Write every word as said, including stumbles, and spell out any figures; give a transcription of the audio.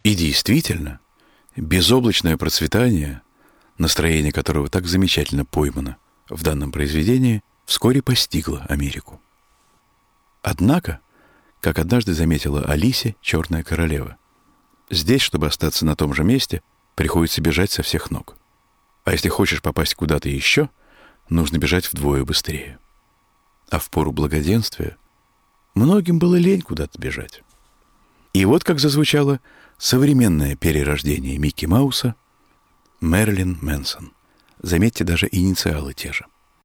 И действительно, безоблачное процветание, настроение которого так замечательно поймано в данном произведении, вскоре постигло Америку. Однако, как однажды заметила Алисе, черная королева, здесь, чтобы остаться на том же месте, приходится бежать со всех ног. А если хочешь попасть куда-то еще, нужно бежать вдвое быстрее. А в пору благоденствия многим было лень куда-то бежать. И вот как зазвучало современное перерождение Микки Мауса — Мэрилин Мэнсон. Заметьте, даже инициалы те же.